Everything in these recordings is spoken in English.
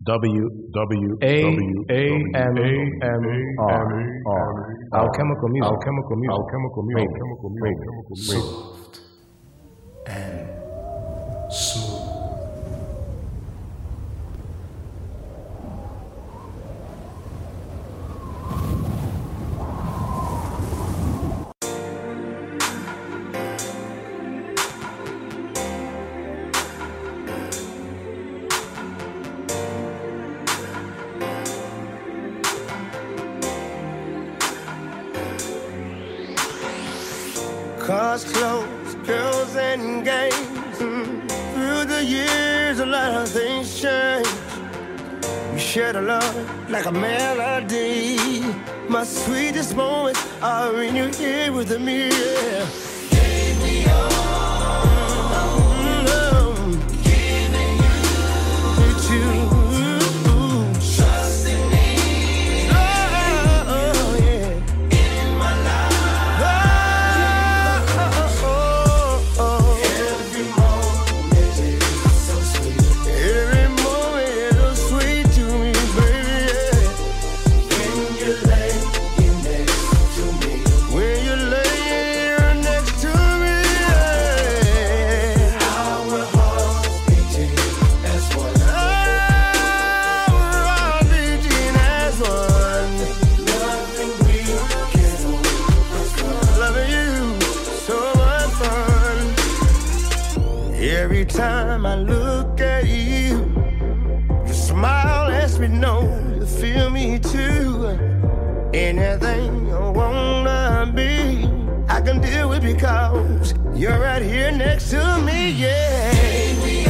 Alchemical music. Soft and smooth. Cars, clothes, girls, and games. Through the years, a lot of things change. We shared a love like a melody. My sweetest moments are when you're here with me. Yeah. Gave me all. Giving you to. Every time I look at you, your smile lets me know you feel me too. Anything you wanna be, I can deal with because you're right here next to me, yeah. Baby,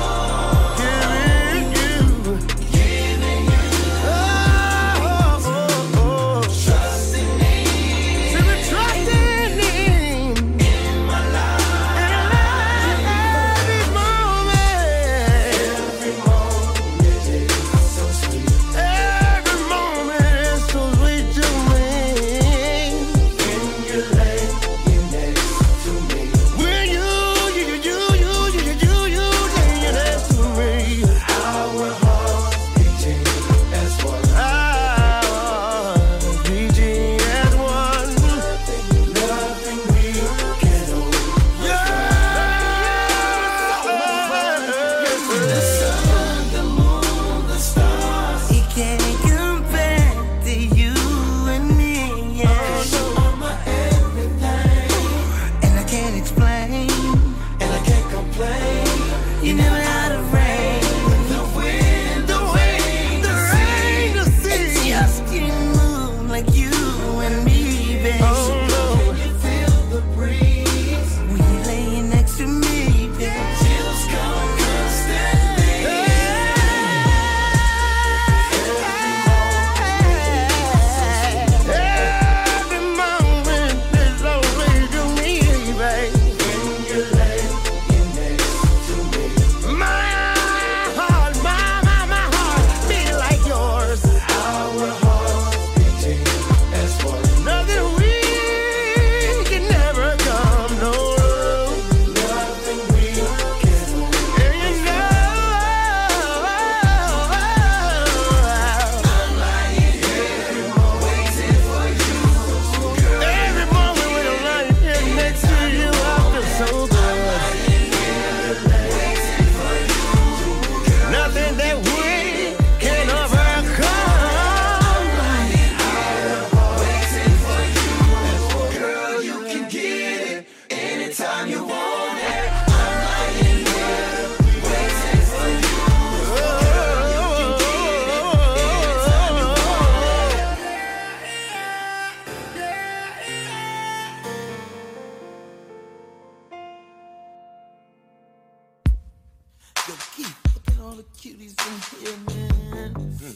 Yo, Keith, look at all the cuties in here, man.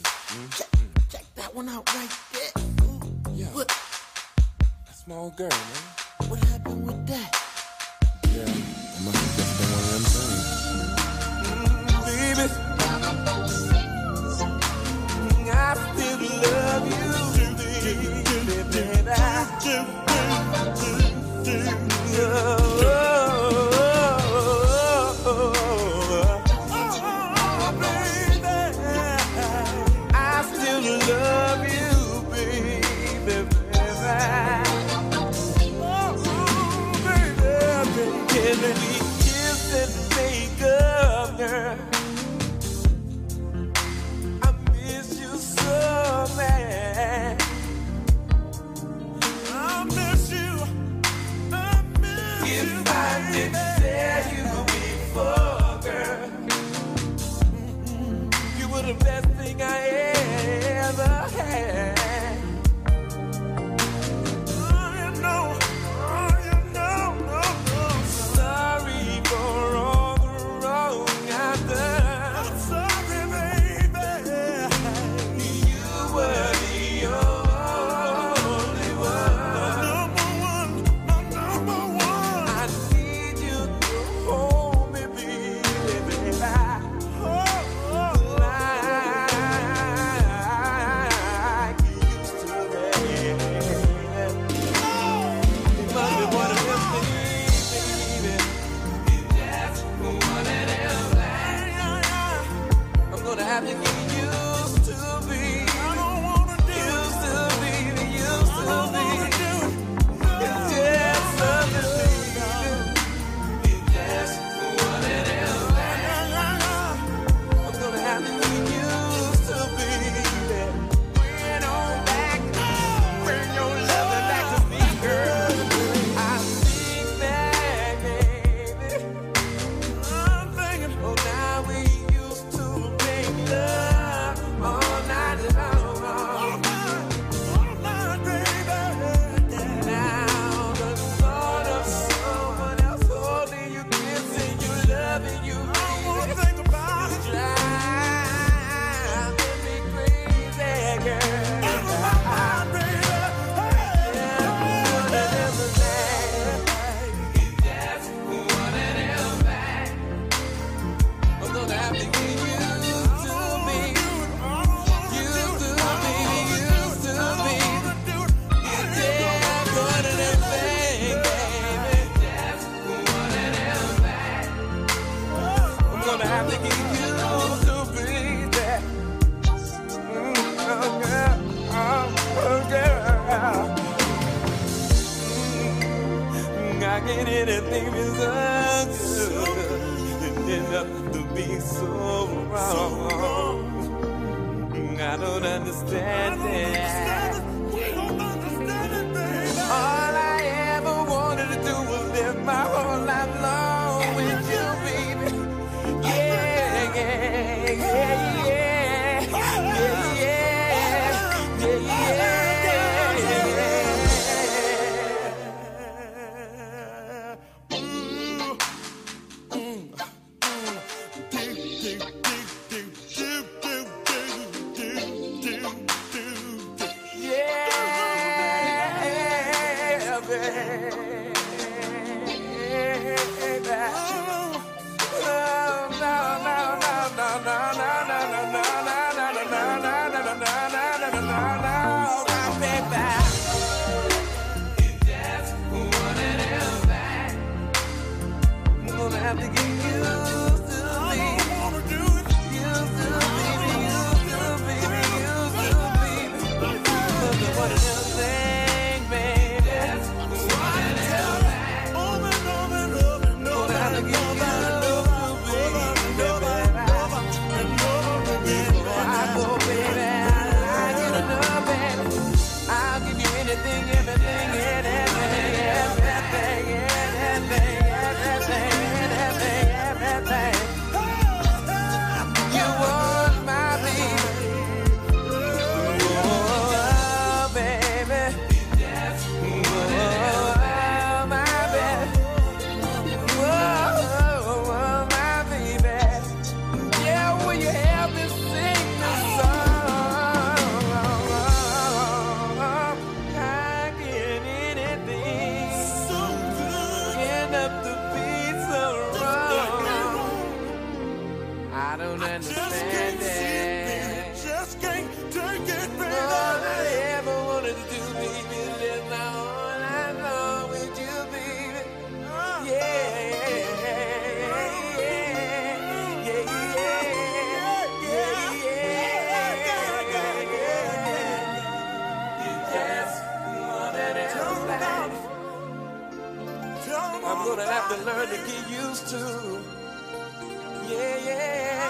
Check that one out right there. Ooh, yeah. What? A small girl, man. What happened with that? Yeah, I must have just been one of them things. Baby, I still love you. the best thing I ever had. Sorry for all the wrong I've done. I'm sorry, baby. You were the only one. My number one. I need you to hold me, baby. Like you used to, baby. It must be one of them things, baby. I'm gonna have to get used to be. I don't wanna do used to be. It's just something, baby. It's just one of them things. I'm gonna have to get used to be. Bring on back, bring your loving back to me, girl. I think that, baby. I'm thinking, oh, now we used to make love all night long. All night, baby. Now the thought of someone else holding you, kissing you, loving you, I don't wanna think about it. Driving me crazy, girl. It's my mind, baby. Yeah, one of them things. That's one of them things. I'm gonna have to get used to be. Used to be. Yeah, one of them things, baby. That's one of them things. I'm gonna have to get used to be that. Oh, girl. Oh, girl. I get anything is good enough to be so wrong. I don't understand it. All I ever wanted to do was live my whole life long with you, baby. Yeah, yeah, yeah, yeah, yeah, yeah, have to get used to me. Used to be. What a little thing, baby. Gonna have to get used to me, baby. Before I go, baby, I get enough, baby. I'll give you anything, everything, anything, everything, anything, everything. You want my baby. Oh, baby. Oh, my baby. Oh, my baby. Yeah, will you help me sing this song? I get anything. So good. End up to be so wrong. I don't understand it. Just can't take it, baby. All I ever wanted to do, baby, is live my whole life long with you, baby. I'm gonna have to learn to get used to. Yeah.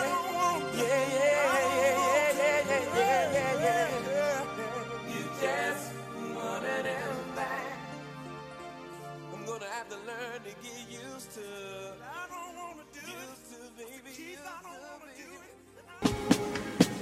You just wanted him back. I'm gonna have to learn to get used to. I don't wanna do used to, baby. Used to, baby.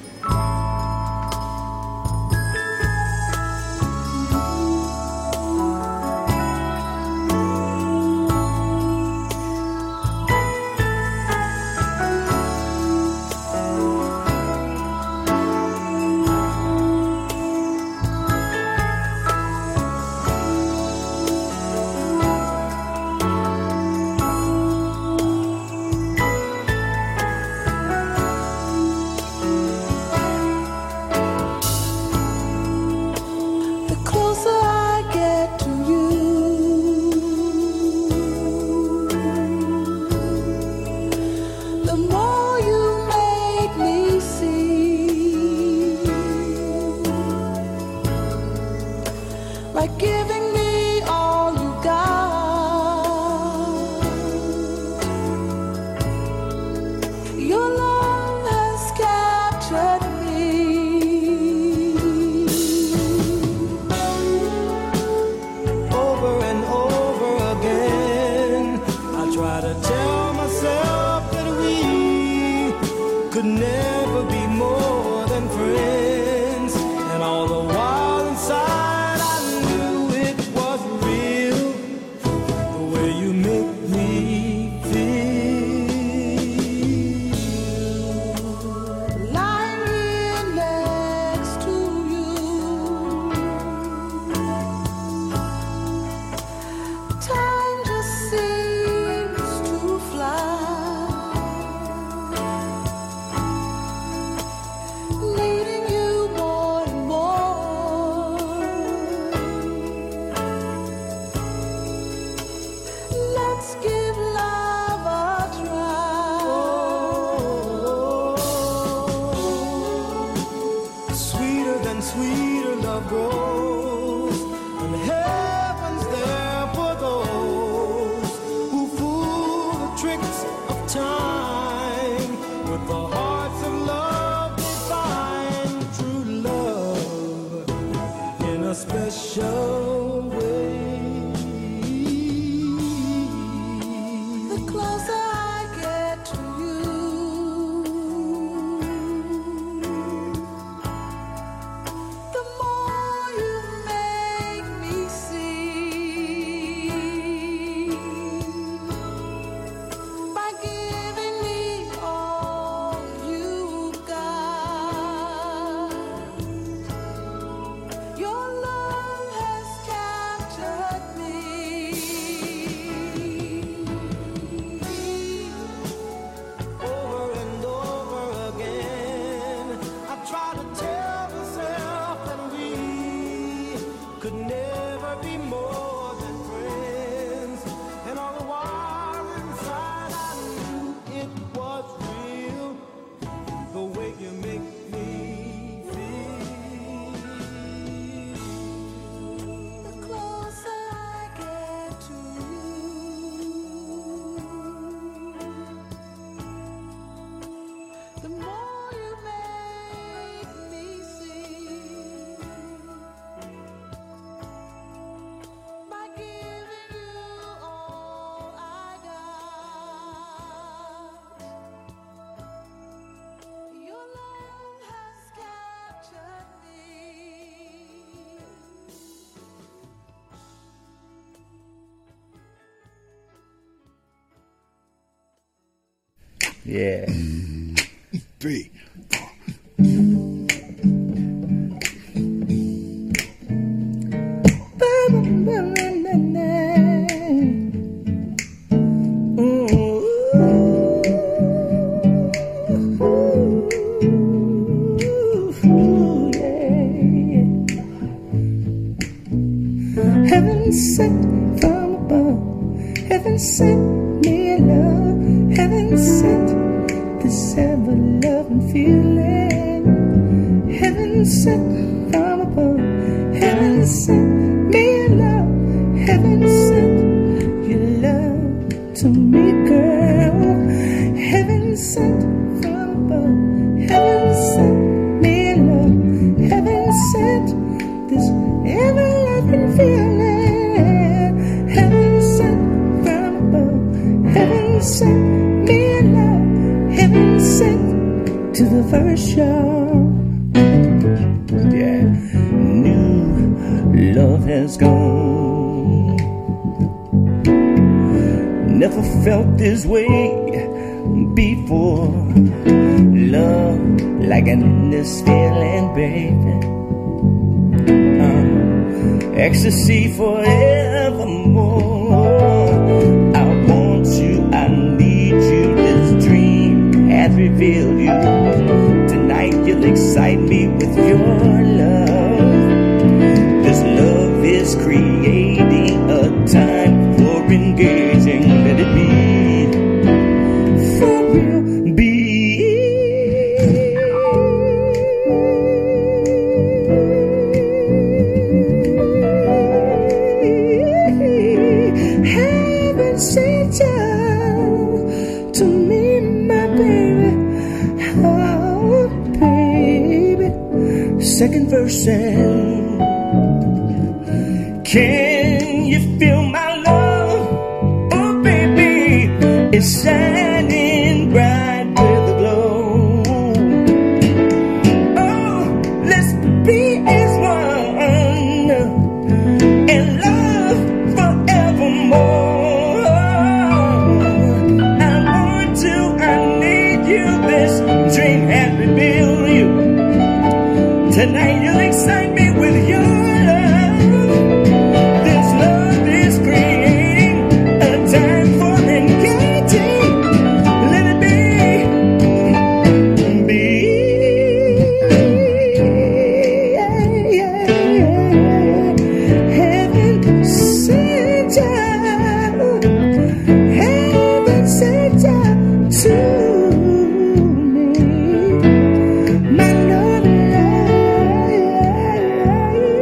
love grows, and heaven's there for those who fool the tricks of time with the hearts of love. They find true love in a special way. The closer I get to you, the more you make me see. By giving me all you got, your love has captured me. Over and over again, I try to tell myself that we could never be more than friends, and all the while inside I knew it was real, the way you make me feel. The closer I get to you, the more you make me see. By giving you all I got, your love has captured me. Yeah. 3. Heaven sent from above, heaven sent me love, heaven sent this ever-loving feeling. Heaven sent from above, heaven sent me love, heaven sent your love to me, girl. Heaven sent from above, heaven sent me love, heaven sent this ever-loving feeling. Heaven sent from above, heaven sent me love, heaven sent to the first show. Yeah, new love has gone. Never felt this way before. Love like an endless feeling, baby. Ecstasy forevermore. I want you, I need you. This dream has revealed you. Tonight you'll excite me with your love. This love is creating a time for engaging. Let it be for real. Heaven sent you to me, my baby. Oh, baby. Second verse. Can you feel my love? Oh, baby, it's shining bright with a glow. Oh, let's be as one and love forevermore. I want you, I need you. This dream has revealed you. Tonight you'll excite me with your love. This love is creating a time for engaging. Let it be. Heaven sent you. Heaven sent you to me. My love,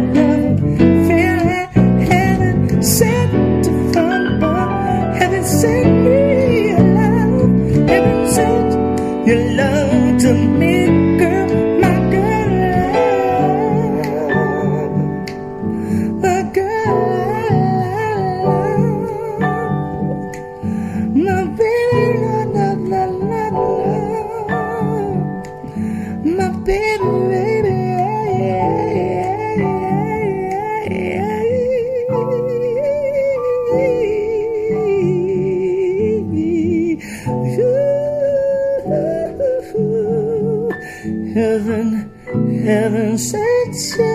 love, feeling heaven sent from above. Heaven sent me your love. Heaven sent your love to me, girl, my girl, my girl, my baby, my baby, baby, heaven sent you,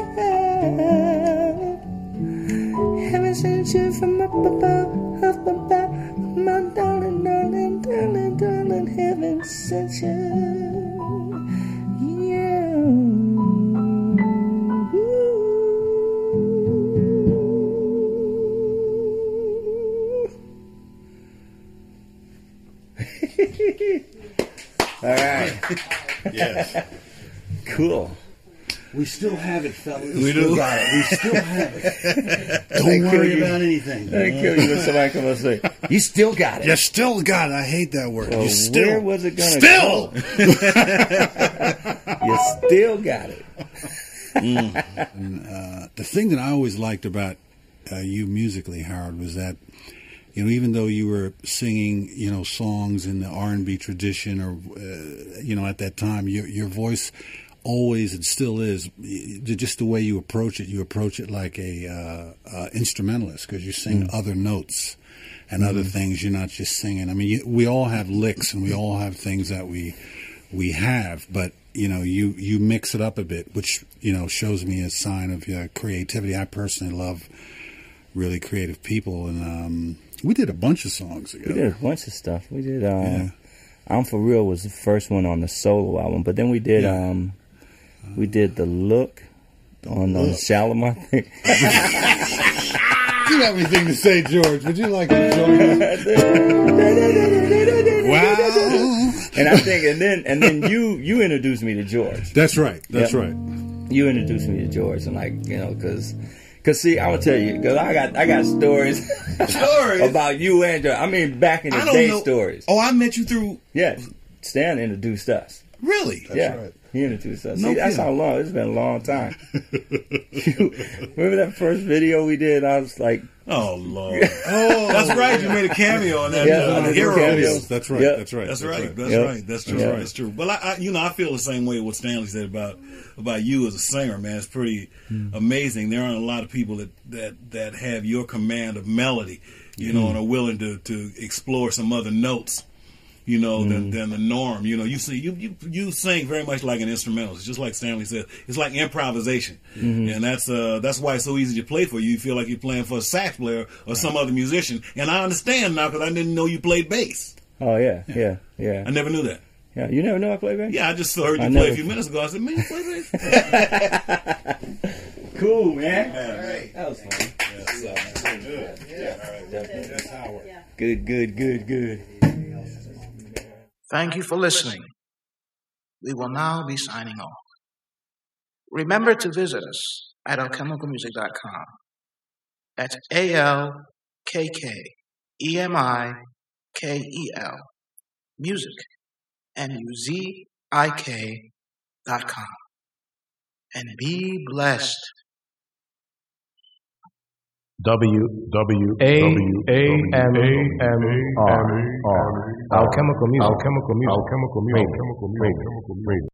heaven sent you from up above, my darling, darling, darling, darling, heaven sent you, yeah. All right. Yes. Cool. We still have it, fellas. We do. Got it. We still have it. Don't worry about anything. They kill you when somebody come and say, "You still got it." You still got it. I hate that word. Well, You still. where was it gonna Still. go? You still got it. The thing that I always liked about you musically, Howard, was that, you know, even though you were singing, you know, songs in the R&B tradition, or you know, at that time, your voice always, and still is, just the way you approach it like a instrumentalist, because you sing other notes and other things. You're not just singing. I mean, we all have licks and we all have things that we have, but you know, you mix it up a bit, which, you know, shows me a sign of creativity. I personally love really creative people, and we did a bunch of songs together. We did a bunch of stuff. We did. I'm For Real was the first one on the solo album, but then we did. We did The Look on Shalimar. You have anything to say, George? Would you like to join us? Wow. And I think, and then you introduced me to George. That's right. That's right. You introduced me to George, and like, you know, cause see, I will tell you, cause I got stories about you and George. I mean, back in the day, stories. Oh, I met you through. Yeah, Stan introduced us. Really? That's right. He introduced us. See, that's how long. It's been a long time. Remember that first video we did? I was like, oh Lord. Oh, that's right. You made a cameo on that. Heroes. That's right. Yep. That's right. That's right. That's Yep. right. That's true. Yep. That's true. Well, I feel the same way what Stanley said about you as a singer, man. It's pretty amazing. There aren't a lot of people that have your command of melody, you know, and are willing to explore some other notes, you know, than the norm. You know, you sing very much like an instrumentalist, just like Stanley said. It's like improvisation, and that's why it's so easy to play for you. You feel like you're playing for a sax player or some other musician. And I understand now, because I didn't know you played bass. oh yeah. I never knew that. Yeah, you never know I play bass? Yeah, I just heard you play a few minutes ago. I said, man, you play bass? Cool, man. Right. That was fun. That's Howard. Good. Thank you for listening. We will now be signing off. Remember to visit us at alchemicalmusic.com. That's ALKKEMIKEL music MUZIK.com. And be blessed. WWAMR Alchemical Music.